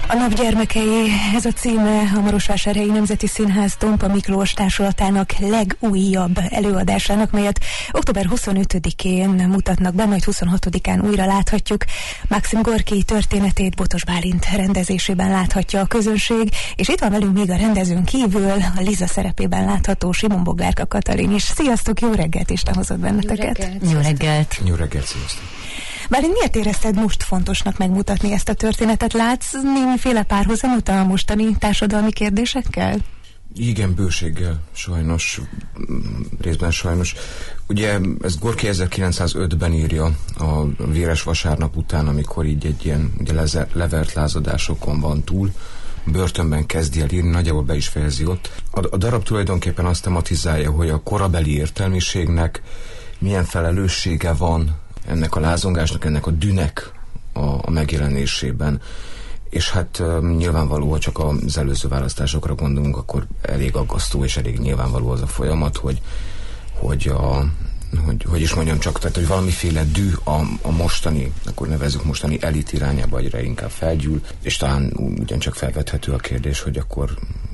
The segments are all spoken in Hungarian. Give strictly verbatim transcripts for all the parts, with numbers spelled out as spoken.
A Napgyermekei, ez a címe a Marosvásárhelyi Nemzeti Színház Tompa Miklós társulatának legújabb előadásának, melyet október huszonötödikén mutatnak be, majd huszonhatodikán újra láthatjuk. Maxim Gorki történetét Botos Bálint rendezésében láthatja a közönség, és itt van velünk még a rendezőn kívül a Liza szerepében látható Simon Boglárka Katalin is. Sziasztok, jó reggelt, Isten hozott benneteket! Jó reggelt! Jó reggelt, jó reggelt, sziasztok! Bálint, miért érezted most fontosnak megmutatni ezt a történetet? Látsz némiféle párhuzamot a mostani társadalmi kérdésekkel? Igen, bőséggel, sajnos, részben sajnos. Ugye ez Gorki ezerkilencszázötben írja a Véres vasárnap után, amikor így egy ilyen ugye leze, levert lázadásokon van túl, börtönben kezdi el írni, nagyjából be is fejezi ott. A, a darab tulajdonképpen azt tematizálja, hogy a korabeli értelmiségnek milyen felelőssége van ennek a lázongásnak, ennek a dűnek a, a megjelenésében. És hát uh, nyilvánvaló, ha csak az előző választásokra gondolunk, akkor elég aggasztó és elég nyilvánvaló az a folyamat, hogy, hogy a hogy, hogy is mondjam csak, tehát, hogy valamiféle dű a, a mostani, akkor nevezzük mostani elit irányába egyre inkább felgyűl, és talán ugyancsak felvethető a kérdés, hogy akkor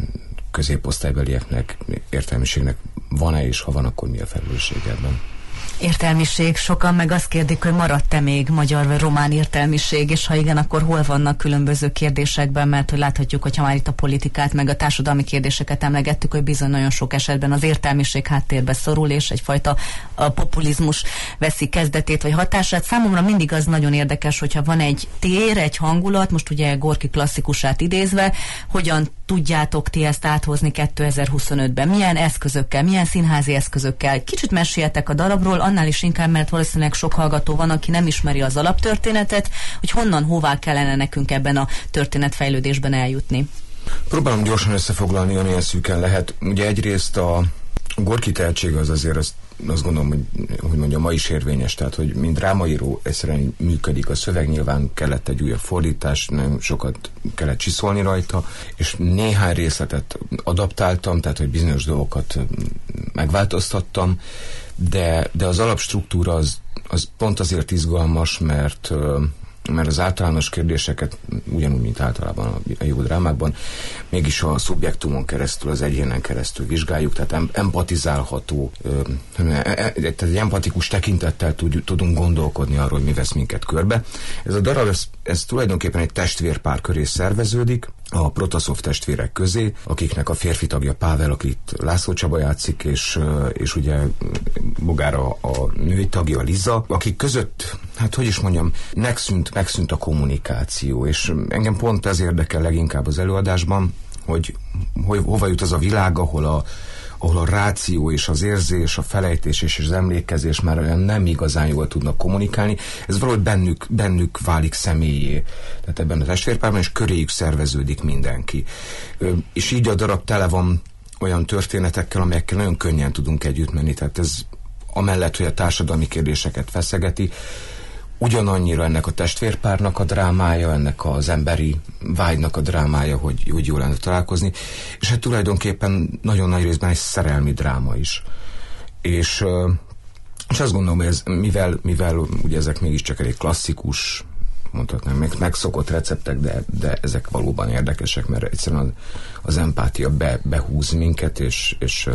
középosztálybelieknek, értelmiségnek van-e, és ha van, akkor mi a felelősség ebben? Értelmiség, sokan meg azt kérdik, hogy maradt-e még magyar vagy román értelmiség, és ha igen, akkor hol vannak különböző kérdésekben, mert hogy láthatjuk, hogyha már itt a politikát, meg a társadalmi kérdéseket emlegettük, hogy bizony nagyon sok esetben az értelmiség háttérbe szorul, és egyfajta a populizmus veszi kezdetét vagy hatását. Számomra mindig az nagyon érdekes, hogyha van egy tér, egy hangulat, most ugye Gorki klasszikusát idézve, hogyan tudjátok ti ezt áthozni kétezer-huszonötben? Milyen eszközökkel, milyen színházi eszközökkel? Kicsit meséljetek a darabról, annál is inkább, mert valószínűleg sok hallgató van, aki nem ismeri az alaptörténetet, hogy honnan, hová kellene nekünk ebben a történetfejlődésben eljutni. Próbálom gyorsan összefoglalni, amilyen szűken lehet. Ugye egyrészt a Gorki tehetsége az azért azt, azt gondolom, hogy, hogy mondjam, ma is érvényes, tehát, hogy mint drámaíró egyszerűen működik a szöveg, nyilván kellett egy újabb fordítás, nem sokat kellett csiszolni rajta, és néhány részletet adaptáltam, tehát, hogy bizonyos dolgokat megváltoztattam, de, de az alapstruktúra az, az pont azért izgalmas, mert mert az általános kérdéseket, ugyanúgy, mint általában a jó drámákban, mégis a szubjektumon keresztül, az egyénen keresztül vizsgáljuk, tehát empatizálható, tehát egy empatikus tekintettel tudunk gondolkodni arról, hogy mi vesz minket körbe. Ez a darab, ez, ez tulajdonképpen egy testvérpár köré szerveződik, a Protaszov testvérek közé, akiknek a férfi tagja Pável, akit László Csaba játszik, és, és ugye Bogára a női tagja Liza, akik között, hát hogy is mondjam, megszűnt, megszűnt a kommunikáció, és engem pont ez érdekel leginkább az előadásban, hogy, hogy hova jut az a világ, ahol a ahol a ráció és az érzés, a felejtés és az emlékezés már olyan nem igazán jól tudnak kommunikálni, ez valahogy bennük, bennük válik személyé. Tehát ebben a testvérpárban, és köréjük szerveződik mindenki. És így a darab tele van olyan történetekkel, amelyekkel nagyon könnyen tudunk együtt menni. Tehát ez amellett, hogy a társadalmi kérdéseket feszegeti, ugyanannyira ennek a testvérpárnak a drámája, ennek az emberi vágynak a drámája, hogy, hogy jól lenne találkozni, és hát tulajdonképpen nagyon nagy részben egy szerelmi dráma is. És, és azt gondolom, hogy ez, mivel, mivel ugye ezek mégiscsak elég klasszikus, mondhatnám, meg, megszokott receptek, de, de ezek valóban érdekesek, mert egyszerűen az, az empátia be, behúz minket, és, és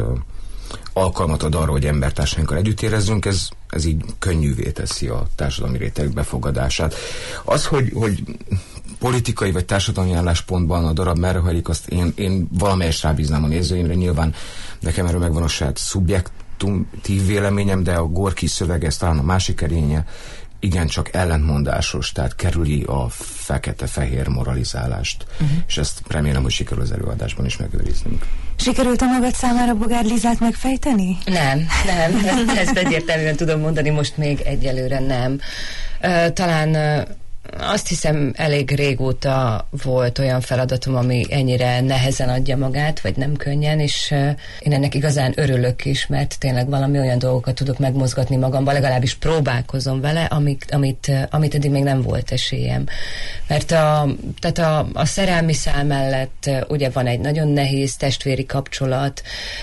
alkalmat ad arra, hogy embertársainkkal együtt érezzünk, ez, ez így könnyűvé teszi a társadalmi réteg befogadását. Az, hogy, hogy politikai vagy társadalmi álláspontban a darab merre hajlik, azt én, én valamelyest rábíznám a nézőimre, nyilván nekem erről megvan a saját szubjektív véleményem, de a Gorki szöveg, ez talán a másik erénye, igencsak ellentmondásos, tehát kerüli a fekete-fehér moralizálást, uh-huh. és ezt remélem, hogy sikerül az előadásban is megőriznünk. Sikerült a magad számára Bogár Lizát megfejteni? Nem, nem, ezt egyértelműen tudom mondani, most még egyelőre nem. Uh, talán uh, azt hiszem, elég régóta volt olyan feladatom, ami ennyire nehezen adja magát, vagy nem könnyen, és uh, én ennek igazán örülök is, mert tényleg valami olyan dolgokat tudok megmozgatni magamban, legalábbis próbálkozom vele, amit, amit, uh, amit eddig még nem volt esélyem. Mert a, tehát a, a szerelmi szál mellett uh, ugye van egy nagyon nehéz testvéri kapcsolat,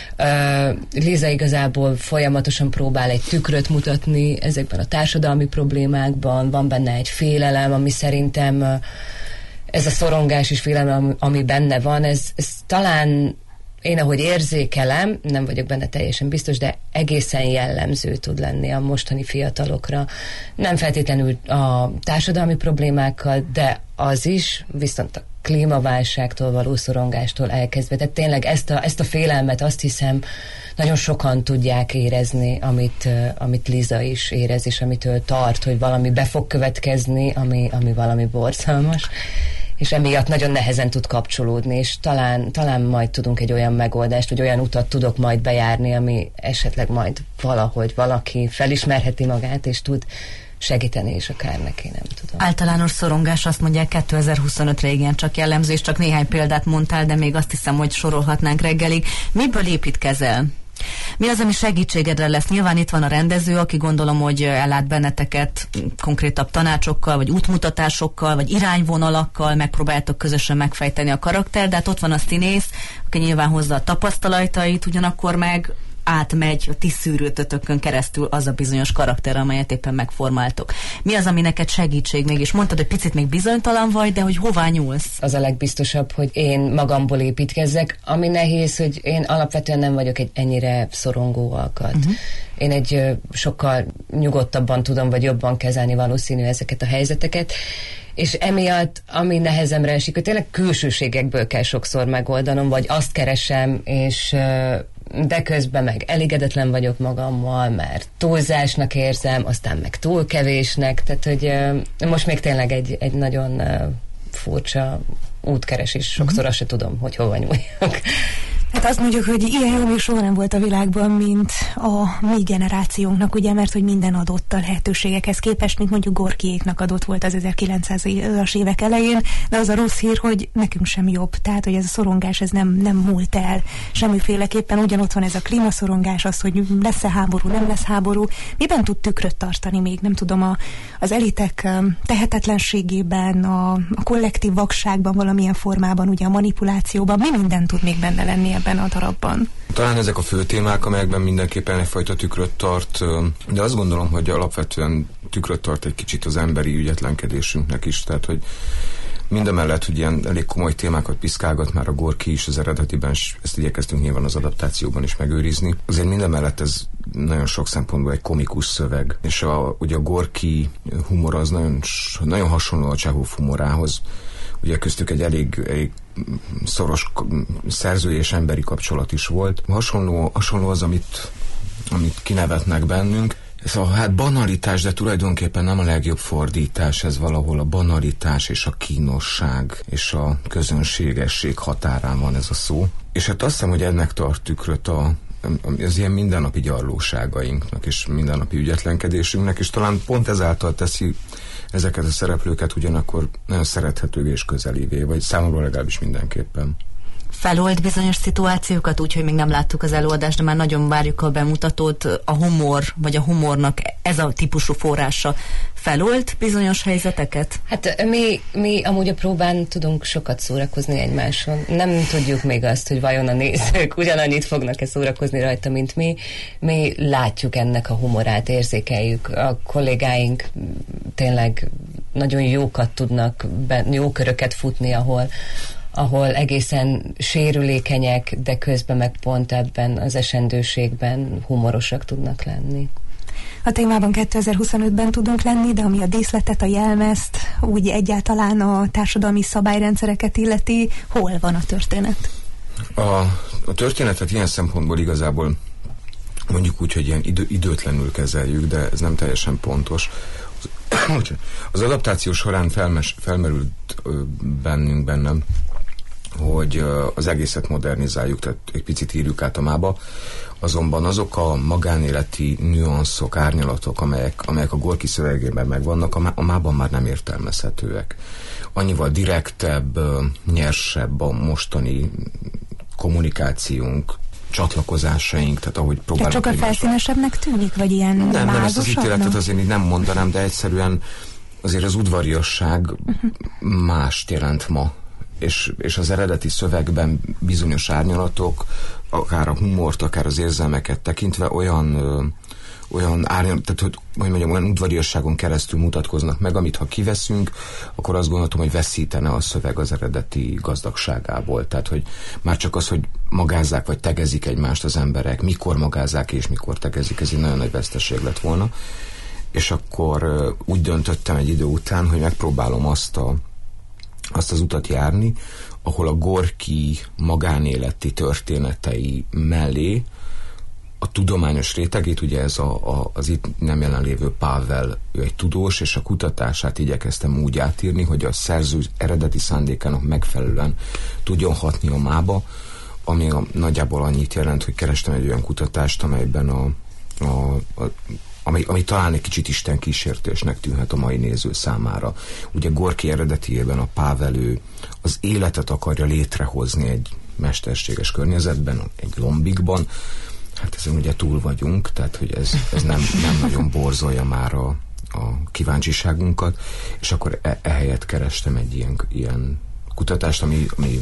uh, Liza igazából folyamatosan próbál egy tükröt mutatni ezekben a társadalmi problémákban, van benne egy félelem, ami szerintem ez a szorongás és félelem, ami benne van, ez, ez talán én, ahogy érzékelem, nem vagyok benne teljesen biztos, de egészen jellemző tud lenni a mostani fiatalokra. Nem feltétlenül a társadalmi problémákkal, de az is, viszont a klímaválságtól való szorongástól elkezdve. Tehát tényleg ezt a, ezt a félelmet azt hiszem nagyon sokan tudják érezni, amit, amit Liza is érez, és amitől tart, hogy valami be fog következni, ami, ami valami borzalmas, és emiatt nagyon nehezen tud kapcsolódni, és talán, talán majd tudunk egy olyan megoldást, vagy olyan utat tudok majd bejárni, ami esetleg majd valahogy valaki felismerheti magát, és tud segíteni, és akár neki, nem tudom. Általános szorongás, azt mondják, kétezer-huszonötre igen csak jellemző, és csak néhány példát mondtál, de még azt hiszem, hogy sorolhatnánk reggelig. Miből építkezel? Mi az, ami segítségedre lesz? Nyilván itt van a rendező, aki gondolom, hogy ellát benneteket konkrétabb tanácsokkal, vagy útmutatásokkal, vagy irányvonalakkal, megpróbáltok közösen megfejteni a karakter, de hát ott van a színész, aki nyilván hozza a tapasztalatait, ugyanakkor meg átmegy a ti szűrőtötökön keresztül az a bizonyos karakter, amelyet éppen megformáltok. Mi az, ami neked segítség mégis? Mondtad, hogy picit még bizonytalan vagy, de hogy hová nyúlsz? Az a legbiztosabb, hogy én magamból építkezzek. Ami nehéz, hogy én alapvetően nem vagyok egy ennyire szorongó alkat. Uh-huh. Én egy ö, sokkal nyugodtabban tudom, vagy jobban kezelni valószínű ezeket a helyzeteket, és emiatt, ami nehezemre esik, hogy tényleg külsőségekből kell sokszor megoldanom, vagy azt keresem, és ö, de közben meg elégedetlen vagyok magammal, mert túlzásnak érzem, aztán meg túl kevésnek, tehát hogy uh, most még tényleg egy, egy nagyon uh, furcsa útkeresés, sokszor mm-hmm. azt se tudom, hogy hova nyúljak. Hát azt mondjuk, hogy ilyen jó még soha nem volt a világban, mint a mi generációnknak, ugye, mert hogy minden adott a lehetőségekhez képest, mint mondjuk Gorkiéknak adott volt az ezerkilencszázas évek elején, de az a rossz hír, hogy nekünk sem jobb. Tehát, hogy ez a szorongás, ez nem, nem múlt el semmiféleképpen. Ugyanott van ez a klímaszorongás, az, hogy lesz-e háború, nem lesz háború. Miben tud tükröt tartani még? Nem tudom, a, az elitek tehetetlenségében, a, a kollektív vakságban valamilyen formában, ugye a manipulációban, mi minden tud még benne lenni ebben a darabban? Talán ezek a fő témák, amelyekben mindenképpen egyfajta tükröt tart, de azt gondolom, hogy alapvetően tükröt tart egy kicsit az emberi ügyetlenkedésünknek is, tehát hogy mindemellett, hogy ilyen elég komoly témákat piszkálgat már a Gorki is az eredetiben, és ezt igyekeztünk nyilván az adaptációban is megőrizni. Azért mindemellett ez nagyon sok szempontból egy komikus szöveg, és a, ugye a Gorki humor az nagyon, nagyon hasonló a Csehov humorához. Ugye köztük egy elég, elég szoros szerzői és emberi kapcsolat is volt. Hasonló, hasonló az, amit, amit kinevetnek bennünk. Ez a hát banalitás, de tulajdonképpen nem a legjobb fordítás, ez valahol a banalitás és a kínosság és a közönségesség határán van ez a szó. És hát azt hiszem, hogy ennek tart tükröt a az ilyen mindennapi gyarlóságainknak és mindennapi ügyetlenkedésünknek, és talán pont ezáltal teszi ezeket a szereplőket ugyanakkor nagyon szerethetővé és közelévé, vagy számomra legalábbis mindenképpen. Felold bizonyos szituációkat, úgyhogy még nem láttuk az előadást, de már nagyon várjuk a bemutatót. A humor, vagy a humornak ez a típusú forrása felold bizonyos helyzeteket? Hát mi, mi amúgy a próbán tudunk sokat szórakozni egymáson. Nem tudjuk még azt, hogy vajon a nézők ugyanannyit fognak-e szórakozni rajta, mint mi. Mi látjuk ennek a humorát, érzékeljük. A kollégáink tényleg nagyon jókat tudnak, jó köröket futni, ahol ahol egészen sérülékenyek, de közben meg pont ebben az esendőségben humorosak tudnak lenni. A témában kétezer-huszonötben tudunk lenni, de ami a díszletet, a jelmezt, úgy egyáltalán a társadalmi szabályrendszereket illeti, hol van a történet? A, a történetet ilyen szempontból igazából mondjuk úgy, hogy ilyen idő, időtlenül kezeljük, de ez nem teljesen pontos. Az adaptáció során felmes, felmerült bennünk bennem, hogy az egészet modernizáljuk, tehát egy picit írjuk át a mába, azonban azok a magánéleti nüanszok, árnyalatok, amelyek, amelyek a Gorki szövegében megvannak, a, má, a mában már nem értelmezhetőek. Annyival direktebb, nyersebb a mostani kommunikációnk, csatlakozásaink, tehát ahogy próbálunk. Tehát sokkal felszínesebbnek tűnik, vagy ilyen nem, nem, ezt az ítéletet no? azért így nem mondanám, de egyszerűen azért az udvariasság uh-huh. mást jelent ma. És, és az eredeti szövegben bizonyos árnyalatok, akár a humort, akár az érzelmeket tekintve olyan, ö, olyan árnyal, tehát hogy, hogy mondjam, olyan udvariasságon keresztül mutatkoznak meg, amit ha kiveszünk, akkor azt gondoltam, hogy veszítene a szöveg az eredeti gazdagságából. Tehát, hogy már csak az, hogy magázzák vagy tegezik egymást az emberek, mikor magázzák és mikor tegezik, ez egy nagyon nagy veszteség lett volna. És akkor uh, úgy döntöttem egy idő után, hogy megpróbálom azt, a, azt az utat járni, ahol a Gorki magánéleti történetei mellé a tudományos rétegét, ugye ez a, a, az itt nem jelenlévő Pável, ő egy tudós, és a kutatását igyekeztem úgy átírni, hogy a szerző eredeti szándékának megfelelően tudjon hatni a mába, ami a, nagyjából annyit jelent, hogy kerestem egy olyan kutatást, amelyben a, a, a Ami, ami talán egy kicsit Isten kísértésnek tűnhet a mai néző számára. Ugye Gorki eredetiében a Pável ő az életet akarja létrehozni egy mesterséges környezetben, egy lombikban. Hát ezen ugye túl vagyunk, tehát hogy ez, ez nem, nem nagyon borzolja már a, a kíváncsiságunkat, és akkor e, ehelyett kerestem egy ilyen, ilyen kutatást, ami, ami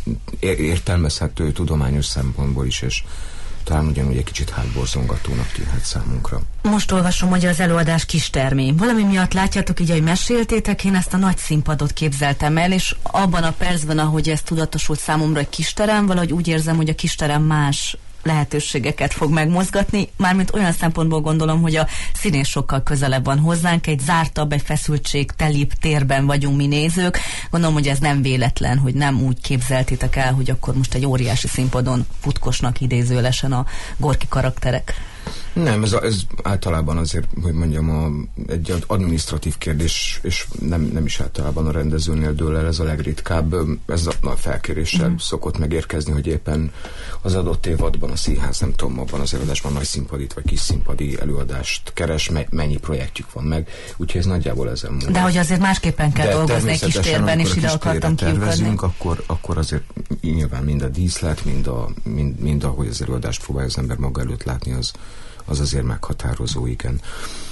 értelmezhető tudományos szempontból is, és talán ugyanúgy egy kicsit hátborzongatónak tűnhet számunkra. Most olvasom, hogy az előadás kistermi. Valami miatt látjátok így, hogy meséltétek, én ezt a nagy színpadot képzeltem el, és abban a percben, ahogy ez tudatosult számomra egy kisterem, valahogy úgy érzem, hogy a kisterem más lehetőségeket fog megmozgatni, mármint olyan szempontból gondolom, hogy a színés sokkal közelebb van hozzánk, egy zártabb, egy feszültség telibb térben vagyunk mi nézők. Gondolom, hogy ez nem véletlen, hogy nem úgy képzeltétek el, hogy akkor most egy óriási színpadon futkosnak idézőlesen a Gorki karakterek. Nem, ez, a, ez általában azért, hogy mondjam, a, egy adminisztratív kérdés, és nem, nem is általában a rendezőnél dől el, ez a legritkább. Ez a, a felkéréssel mm. szokott megérkezni, hogy éppen az adott évadban a színház, nem tudom, abban az előadásban nagy színpadit vagy kis színpadi előadást keres, me, mennyi projektjük van meg, úgyhogy ez nagyjából ezen múlik. De hogy azért másképpen kell De dolgozni egy kis térben, és ide akartam kiukadni. Akkor, akkor azért nyilván mind a díszlet, mind, a, mind, mind ahogy az előadást próbálja az ember maga előtt látni, az az azért meghatározó, igen.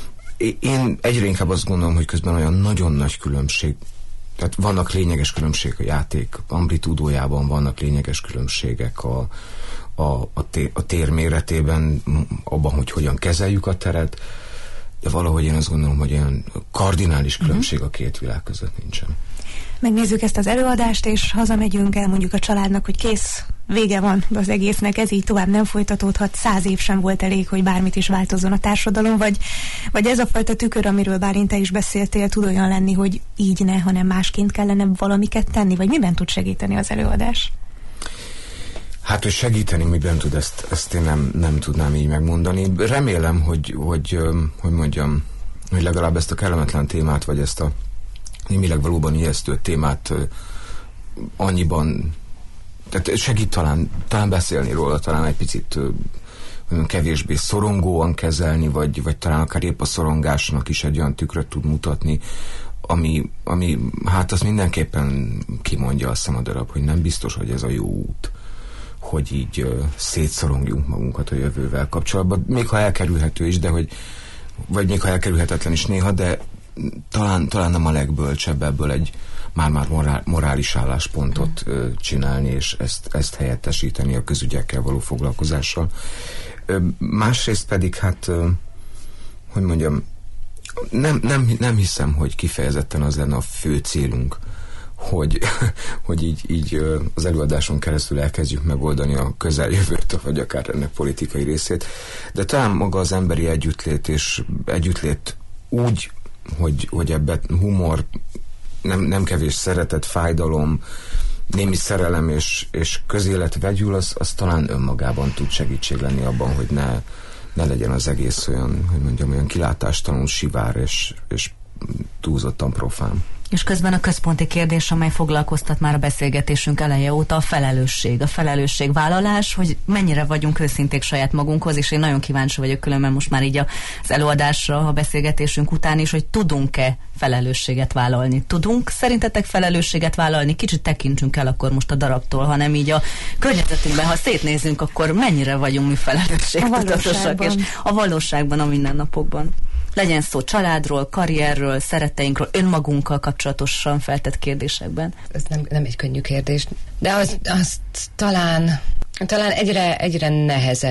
Én egyre inkább azt gondolom, hogy közben olyan nagyon nagy különbség, tehát vannak lényeges különbségek a játék amplitúdójában, vannak lényeges különbségek a, a, a, tér, a tér méretében, abban, hogy hogyan kezeljük a teret, de valahogy én azt gondolom, hogy olyan kardinális különbség a két világ között nincsen. Megnézzük ezt az előadást, és hazamegyünk, elmondjuk a családnak, hogy kész, vége van az egésznek, ez így tovább nem folytatódhat, száz év sem volt elég, hogy bármit is változzon a társadalom, vagy, vagy ez a fajta tükör, amiről Bálint te is beszéltél, tud olyan lenni, hogy így ne, hanem másként kellene valamiket tenni, vagy miben tud segíteni az előadás? Hát, hogy segíteni miben tud, ezt, ezt én nem, nem tudnám így megmondani. Remélem, hogy, hogy, hogy mondjam, hogy legalább ezt a kellemetlen témát, vagy ezt a némileg valóban ijesztő témát uh, annyiban, tehát segít talán, talán beszélni róla, talán egy picit uh, kevésbé szorongóan kezelni, vagy, vagy talán akár épp a szorongásnak is egy olyan tükröt tud mutatni, ami, ami hát az mindenképpen kimondja, azt hiszem, a darab, hogy nem biztos, hogy ez a jó út, hogy így uh, szétszorongjunk magunkat a jövővel kapcsolatban, még ha elkerülhető is, de hogy, vagy még ha elkerülhetetlen is néha, de talán, talán nem a legbölcsebb ebből egy már-már morál, morális álláspontot ö, csinálni, és ezt, ezt helyettesíteni a közügyekkel való foglalkozással. Ö, másrészt pedig, hát, ö, hogy mondjam, nem, nem, nem hiszem, hogy kifejezetten az lenne a fő célunk, hogy, hogy így, így az előadáson keresztül elkezdjük megoldani a közeljövőt, vagy akár ennek politikai részét, de talán maga az emberi együttlét, és együttlét úgy, hogy, hogy ebben humor, nem, nem kevés szeretet, fájdalom, némi szerelem és, és közélet vegyül, az, az talán önmagában tud segítség lenni abban, hogy ne, ne legyen az egész olyan, hogy mondjam, olyan kilátástalanul sivár és, és túlzottan profán. És közben a központi kérdés, amely foglalkoztat már a beszélgetésünk eleje óta, a felelősség, a felelősségvállalás, hogy mennyire vagyunk őszinték saját magunkhoz, és én nagyon kíváncsi vagyok különben most már így az előadásra, a beszélgetésünk után is, hogy tudunk-e felelősséget vállalni. Tudunk szerintetek felelősséget vállalni? Kicsit tekintsünk el akkor most a darabtól, hanem így a környezetünkben, ha szétnézünk, akkor mennyire vagyunk mi felelősségtudatosak, és a valóságban, a mindennapokban. Legyen szó családról, karrierről, szeretteinkről, önmagunkkal kapcsolatosan feltett kérdésekben. Ez nem, nem egy könnyű kérdés, de az, azt talán, talán egyre, egyre nehezebb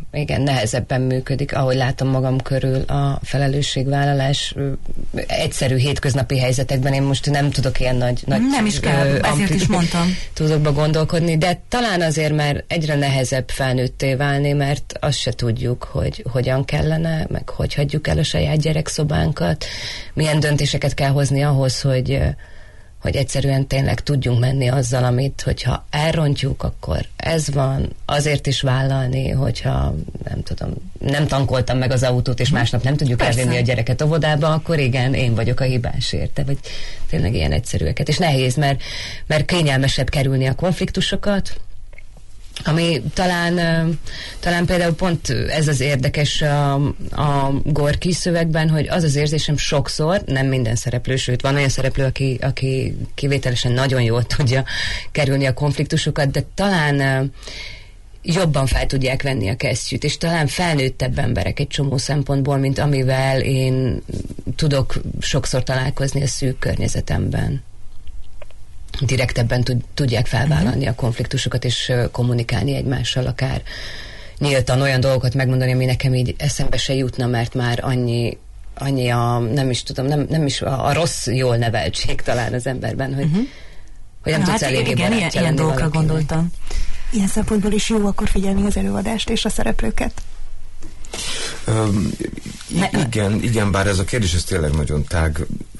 igen, nehezebben működik, ahogy látom magam körül a felelősségvállalás egyszerű hétköznapi helyzetekben. Én most nem tudok ilyen nagy, nagy nem is kell, ö, ezért is mondtam. Tudokba gondolkodni, de talán azért, mert egyre nehezebb felnőtté válni, mert azt se tudjuk, hogy hogyan kellene, meg hogy hagyjuk el a saját gyerekszobánkat, milyen döntéseket kell hozni ahhoz, hogy hogy egyszerűen tényleg tudjunk menni azzal, amit, hogyha elrontjuk, akkor ez van, azért is vállalni, hogyha nem tudom, nem tankoltam meg az autót, és másnap nem tudjuk Persze. elvinni a gyereket óvodába, akkor igen, én vagyok a hibás érte, vagy tényleg ilyen egyszerűeket. És nehéz, mert, mert kényelmesebb kerülni a konfliktusokat, ami talán, talán például pont ez az érdekes a, a Gorki szövegben, hogy az az érzésem sokszor, nem minden szereplő, sőt van olyan szereplő, aki, aki kivételesen nagyon jól tudja kerülni a konfliktusokat, de talán jobban fel tudják venni a kesztyűt, és talán felnőttebb emberek egy csomó szempontból, mint amivel én tudok sokszor találkozni a szűk környezetemben. Direktebben tud, tudják felvállalni a konfliktusokat, és kommunikálni egymással, akár nyíltan olyan dolgokat megmondani, ami nekem így eszembe se jutna, mert már annyi, annyi a, nem is tudom, nem, nem is a, a rossz jól neveltség talán az emberben, hogy, uh-huh. hogy nem Na, tudsz hát eléggé igen, ilyen, ilyen dolgokra gondoltam. Ilyen szempontból is jó akkor figyelni az előadást és a szereplőket. Um, igen, igen, bár ez a kérdés ez tényleg nagyon tág.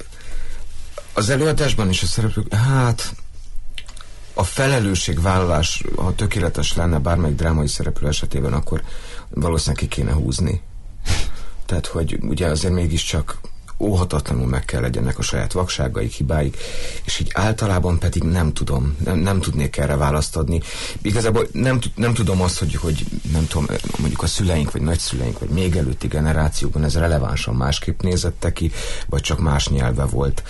Az előadásban is a szereplők, hát a felelősségvállalás, ha tökéletes lenne bármelyik drámai szereplő esetében, akkor valószínűleg ki kéne húzni. Tehát, hogy ugye azért mégiscsak óhatatlanul meg kell legyenek a saját vakságaik, hibáik, és így általában pedig nem tudom, nem, nem tudnék erre választ adni. Igazából nem, nem tudom azt, hogy, hogy nem tudom, mondjuk a szüleink, vagy nagyszüleink, vagy még előtti generációban ez relevánsan másképp nézette ki, vagy csak más nyelve volt.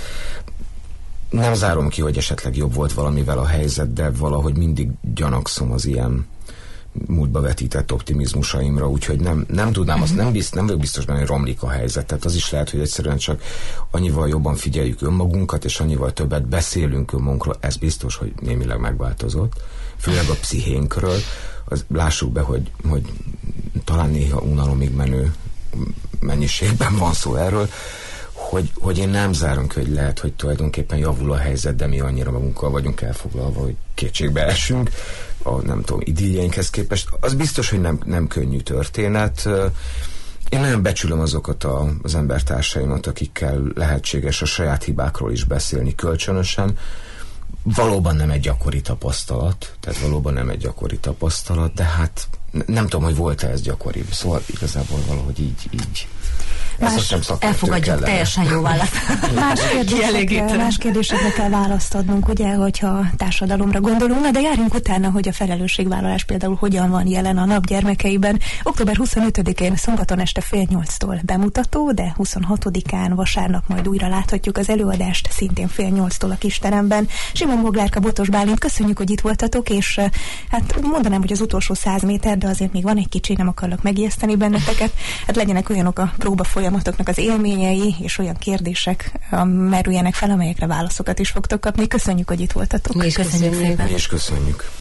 Nem zárom ki, hogy esetleg jobb volt valamivel a helyzet, de valahogy mindig gyanakszom az ilyen múltba vetített optimizmusaimra, úgyhogy nem, nem tudnám, uh-huh. azt nem, bizt, nem vagyok biztos benne, hogy romlik a helyzet. Tehát az is lehet, hogy egyszerűen csak annyival jobban figyeljük önmagunkat, és annyival többet beszélünk önmagunkról, ez biztos, hogy némileg megváltozott. Főleg a pszichénkről. Az, lássuk be, hogy, hogy talán néha unalomig menő mennyiségben van szó erről, Hogy, hogy én nem zárom ki, hogy lehet, hogy tulajdonképpen javul a helyzet, de mi annyira magunkkal vagyunk elfoglalva, hogy kétségbe esünk a, nem tudom, idilljeinkhez képest. Az biztos, hogy nem, nem könnyű történet. Én nagyon becsülöm azokat a, az embertársaimat, akikkel lehetséges a saját hibákról is beszélni kölcsönösen. Valóban nem egy gyakori tapasztalat, tehát valóban nem egy gyakori tapasztalat, de hát nem tudom, hogy volt-e ez gyakori. Szóval igazából valahogy így, így Más, elfogadjuk, teljesen jó választ. Más, kérdésekre, más kérdésekre kell választ adnunk, ugye, hogyha társadalomra gondolunk, de járjunk utána, hogy a felelősségvállalás például hogyan van jelen a Nap gyermekeiben. október huszonötödikén szombaton este fél nyolctól bemutató, de huszonhatodikán vasárnap majd újra láthatjuk az előadást, szintén fél nyolctól a kisteremben. Simon Boglárka, Botos Bálint, köszönjük, hogy itt voltatok, és hát mondanám, hogy az utolsó száz méter, de azért még van egy kicsi, nem akarlak megijeszteni benneteket. Hát legyenek olyanok a próba folyamatoknak az élményei, és olyan kérdések merüljenek fel, amelyekre válaszokat is fogtok kapni. Köszönjük, hogy itt voltatok. Mi is köszönjük szépen. Mi is köszönjük.